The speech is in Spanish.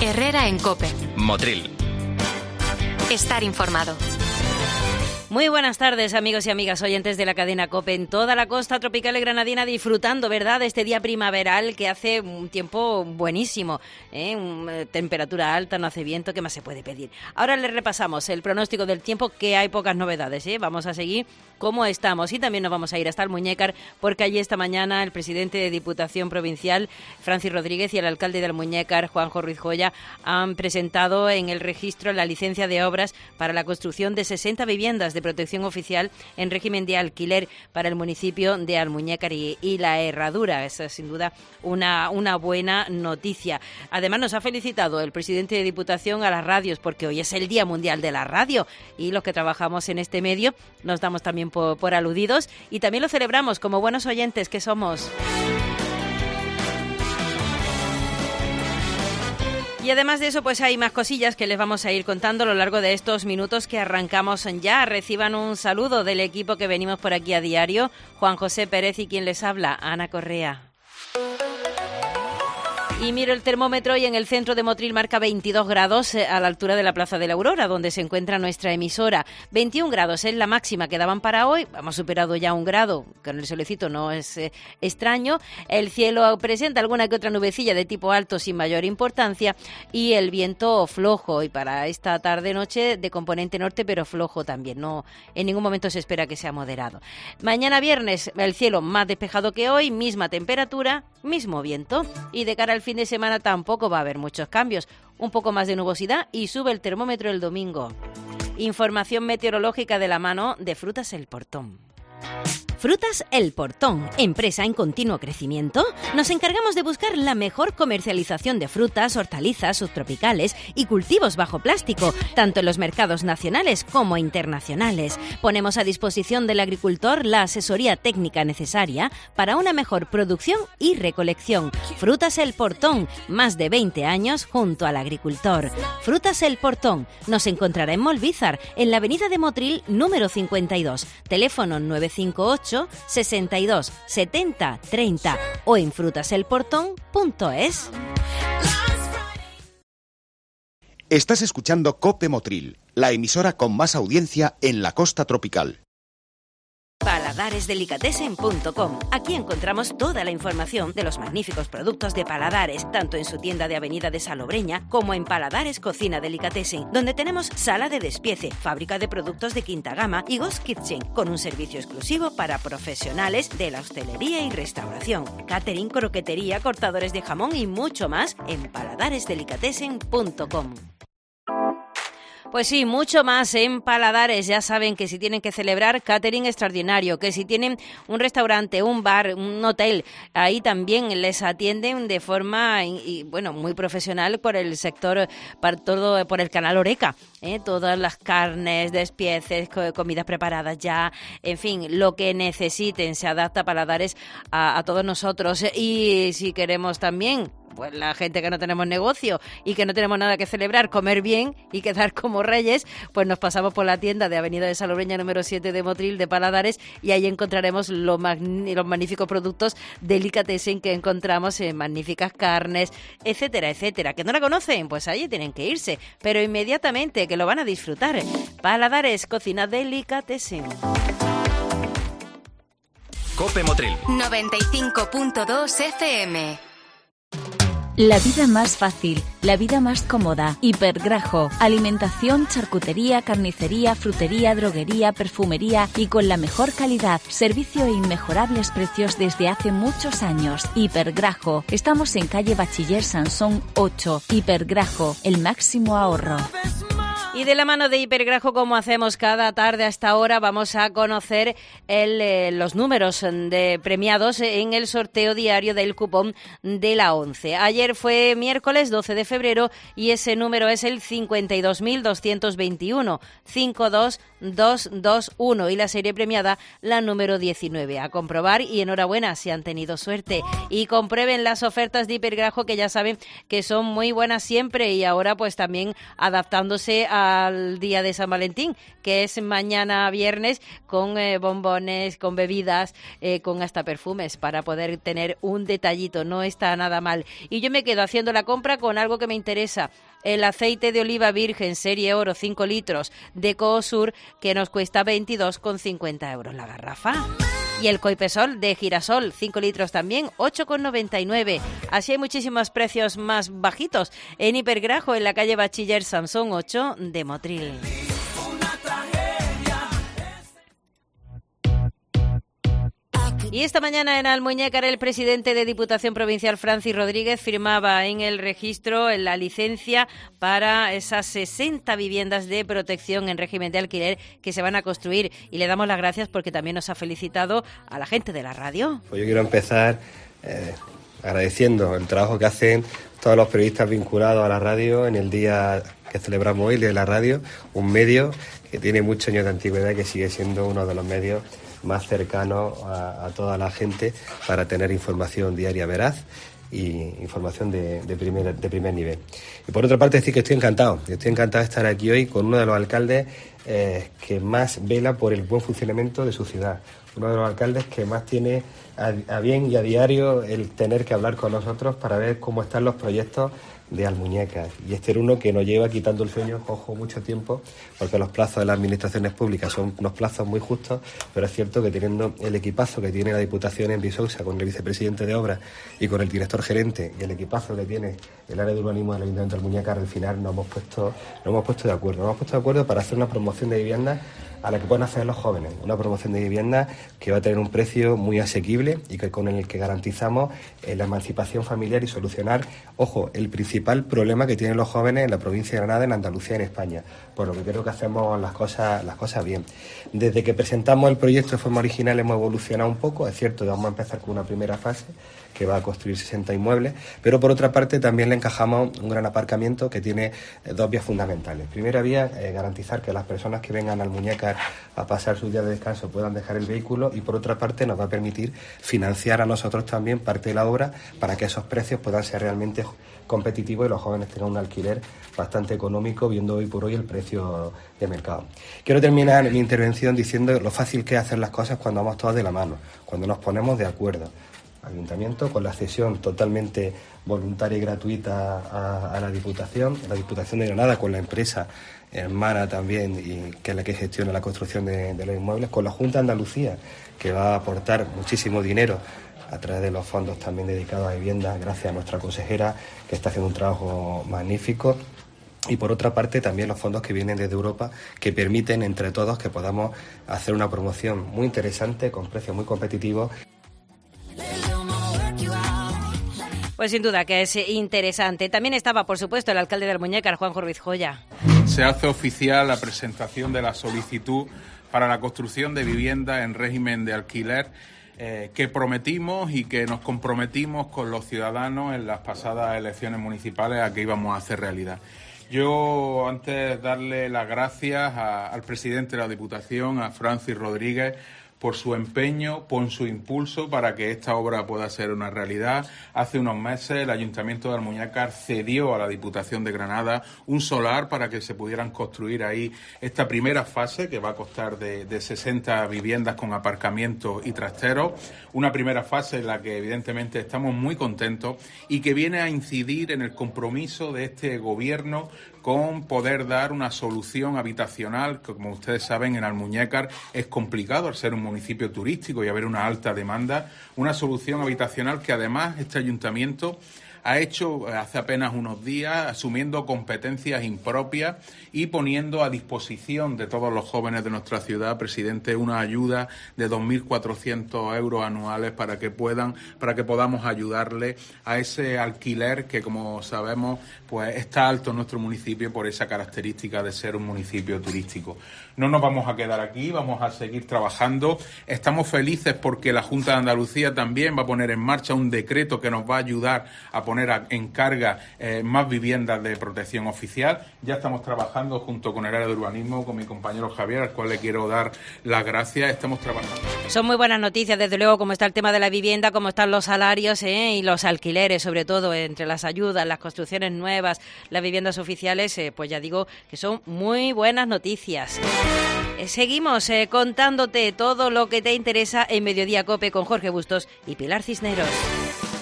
Herrera en COPE. Motril. Estar informado. Muy buenas tardes, amigos y amigas oyentes de la cadena COPE en toda la costa tropical y granadina, disfrutando, ¿verdad?, de este día primaveral que hace un tiempo buenísimo, temperatura alta, no hace viento, ¿qué más se puede pedir? Ahora les repasamos el pronóstico del tiempo, que hay pocas novedades, Vamos a seguir como estamos y también nos vamos a ir hasta Almuñécar, porque allí esta mañana el presidente de Diputación Provincial, Francis Rodríguez, y el alcalde de Almuñécar, Juanjo Ruiz Joya, han presentado en el registro la licencia de obras para la construcción de 60 viviendas de protección oficial en régimen de alquiler para el municipio de Almuñécar y la Herradura. Esa es sin duda una buena noticia. Además nos ha felicitado el presidente de Diputación a las radios, porque hoy es el Día Mundial de la Radio y los que trabajamos en este medio nos damos también por aludidos y también lo celebramos como buenos oyentes que somos. Y además de eso, pues hay más cosillas que les vamos a ir contando a lo largo de estos minutos que arrancamos ya. Reciban un saludo del equipo que venimos por aquí a diario. Juan José Pérez y quien les habla, Ana Correa. Y miro el termómetro y en el centro de Motril marca 22 grados a la altura de la Plaza de la Aurora, donde se encuentra nuestra emisora. 21 grados es la máxima que daban para hoy. Hemos superado ya 1 grado, con el solecito no es extraño. El cielo presenta alguna que otra nubecilla de tipo alto sin mayor importancia y el viento flojo. Y para esta tarde-noche de componente norte, pero flojo también. No, en ningún momento se espera que sea moderado. Mañana viernes el cielo más despejado que hoy, misma temperatura, mismo viento. Y de cara al fin de semana tampoco va a haber muchos cambios. Un poco más de nubosidad y sube el termómetro el domingo. Información meteorológica de la mano de Frutas El Portón. Frutas El Portón, empresa en continuo crecimiento. Nos encargamos de buscar la mejor comercialización de frutas, hortalizas, subtropicales y cultivos bajo plástico, tanto en los mercados nacionales como internacionales. Ponemos a disposición del agricultor la asesoría técnica necesaria para una mejor producción y recolección. Frutas El Portón, más de 20 años junto al agricultor. Frutas El Portón, nos encontrará en Molvízar, en la avenida de Motril número 52, teléfono 958 62 70 30 o en frutaselportón.es. Estás escuchando COPE Motril, la emisora con más audiencia en la costa tropical. Paladaresdelicatessen.com. Aquí encontramos toda la información de los magníficos productos de Paladares, tanto en su tienda de Avenida de Salobreña como en Paladares Cocina Delicatessen, donde tenemos sala de despiece, fábrica de productos de quinta gama y Ghost Kitchen, con un servicio exclusivo para profesionales de la hostelería y restauración, catering, croquetería, cortadores de jamón y mucho más en paladaresdelicatessen.com. Pues sí, mucho más en Paladares. Ya saben que si tienen que celebrar, catering extraordinario, que si tienen un restaurante, un bar, un hotel, ahí también les atienden de forma muy profesional por el sector, por el canal Oreca, todas las carnes, despieces, comidas preparadas ya, en fin, lo que necesiten, se adapta Paladares a todos nosotros. Y si queremos también, pues la gente que no tenemos negocio y que no tenemos nada que celebrar, comer bien y quedar como reyes, pues nos pasamos por la tienda de Avenida de Salobreña número 7 de Motril de Paladares y ahí encontraremos los magníficos productos delicatessen que encontramos en magníficas carnes, etcétera, etcétera. ¿Que no la conocen? Pues ahí tienen que irse, pero inmediatamente, que lo van a disfrutar. Paladares, cocina delicatessen. COPE Motril 95.2 FM. La vida más fácil, la vida más cómoda. Hipergrajo, alimentación, charcutería, carnicería, frutería, droguería, perfumería y con la mejor calidad. Servicio e inmejorables precios desde hace muchos años. Hipergrajo, estamos en calle Bachiller Sansón 8. Hipergrajo, el máximo ahorro. Y de la mano de Hipergrajo, como hacemos cada tarde a esta hora, vamos a conocer los números de premiados en el sorteo diario del cupón de la 11. Ayer fue miércoles 12 de febrero y ese número es el 52.221, 52221 y la serie premiada la número 19. A comprobar y enhorabuena si han tenido suerte. Y comprueben las ofertas de Hipergrajo, que ya saben que son muy buenas siempre y ahora pues también adaptándose a al día de San Valentín, que es mañana viernes, con bombones, con bebidas, con hasta perfumes, para poder tener un detallito. No está nada mal. Y yo me quedo haciendo la compra con algo que me interesa. El aceite de oliva virgen serie oro 5 litros de Coosur, que nos cuesta 22,50 euros la garrafa. Y el Coipesol de girasol 5 litros también, 8,99. Así hay muchísimos precios más bajitos en Hipergrajo, en la calle Bachiller Samson 8 de Motril. Y esta mañana en Almuñécar el presidente de Diputación Provincial, Francis Rodríguez, firmaba en el registro la licencia para esas 60 viviendas de protección en régimen de alquiler que se van a construir. Y le damos las gracias porque también nos ha felicitado a la gente de la radio. Pues yo quiero empezar agradeciendo el trabajo que hacen todos los periodistas vinculados a la radio en el día que celebramos hoy, el Día de la Radio, un medio que tiene muchos años de antigüedad y que sigue siendo uno de los medios más cercano a toda la gente para tener información diaria veraz y información de primer nivel. Y por otra parte decir que estoy encantado de estar aquí hoy con uno de los alcaldes que más vela por el buen funcionamiento de su ciudad, uno de los alcaldes que más tiene a bien y a diario el tener que hablar con nosotros para ver cómo están los proyectos de Almuñécar. Y este era uno que nos lleva quitando el sueño, mucho tiempo, porque los plazos de las administraciones públicas son unos plazos muy justos, pero es cierto que teniendo el equipazo que tiene la Diputación en Bisousa, con el vicepresidente de Obras y con el director gerente, y el equipazo que tiene el área de urbanismo del Ayuntamiento de Almuñécar, al final nos hemos puesto de acuerdo para hacer una promoción de viviendas a la que pueden hacer los jóvenes, una promoción de vivienda que va a tener un precio muy asequible y que con el que garantizamos la emancipación familiar y solucionar, el principal problema que tienen los jóvenes en la provincia de Granada, en Andalucía y en España, por lo que creo que hacemos las cosas bien. Desde que presentamos el proyecto de forma original hemos evolucionado un poco, es cierto, vamos a empezar con una primera fase que va a construir 60 inmuebles, pero por otra parte también le encajamos un gran aparcamiento que tiene dos vías fundamentales. Primera vía, garantizar que las personas que vengan al Almuñécar a pasar sus días de descanso puedan dejar el vehículo, y por otra parte nos va a permitir financiar a nosotros también parte de la obra para que esos precios puedan ser realmente competitivos y los jóvenes tengan un alquiler bastante económico, viendo hoy por hoy el precio de mercado. Quiero terminar mi intervención diciendo lo fácil que es hacer las cosas cuando vamos todos de la mano, cuando nos ponemos de acuerdo. Ayuntamiento, con la cesión totalmente voluntaria y gratuita a la Diputación de Granada, con la empresa hermana también, y que es la que gestiona la construcción de los inmuebles, con la Junta de Andalucía, que va a aportar muchísimo dinero a través de los fondos también dedicados a vivienda, gracias a nuestra consejera, que está haciendo un trabajo magnífico. Y por otra parte también los fondos que vienen desde Europa, que permiten entre todos que podamos hacer una promoción muy interesante, con precios muy competitivos. Pues sin duda que es interesante. También estaba, por supuesto, el alcalde de Almuñécar, Juanjo Ruiz Joya. Se hace oficial la presentación de la solicitud para la construcción de viviendas en régimen de alquiler que prometimos y que nos comprometimos con los ciudadanos en las pasadas elecciones municipales a que íbamos a hacer realidad. Yo, antes, darle las gracias al presidente de la Diputación, a Francis Rodríguez, por su empeño, por su impulso para que esta obra pueda ser una realidad. Hace unos meses el Ayuntamiento de Almuñécar cedió a la Diputación de Granada un solar para que se pudieran construir ahí esta primera fase, que va a costar de 60 viviendas con aparcamientos y trasteros. Una primera fase en la que evidentemente estamos muy contentos y que viene a incidir en el compromiso de este gobierno con poder dar una solución habitacional, que como ustedes saben en Almuñécar es complicado al ser un municipio turístico y haber una alta demanda, una solución habitacional que además este ayuntamiento ha hecho hace apenas unos días, asumiendo competencias impropias y poniendo a disposición de todos los jóvenes de nuestra ciudad, presidente, una ayuda de 2.400 euros anuales para que podamos ayudarle a ese alquiler que, como sabemos, pues está alto en nuestro municipio por esa característica de ser un municipio turístico. No nos vamos a quedar aquí, vamos a seguir trabajando. Estamos felices porque la Junta de Andalucía también va a poner en marcha un decreto que nos va a ayudar a poner poner en carga más viviendas de protección oficial. Ya estamos trabajando junto con el área de urbanismo, con mi compañero Javier, al cual le quiero dar las gracias. Estamos trabajando. Son muy buenas noticias, desde luego, como está el tema de la vivienda, como están los salarios y los alquileres, sobre todo, entre las ayudas, las construcciones nuevas, las viviendas oficiales, pues ya digo que son muy buenas noticias. Seguimos contándote todo lo que te interesa en Mediodía COPE con Jorge Bustos y Pilar Cisneros.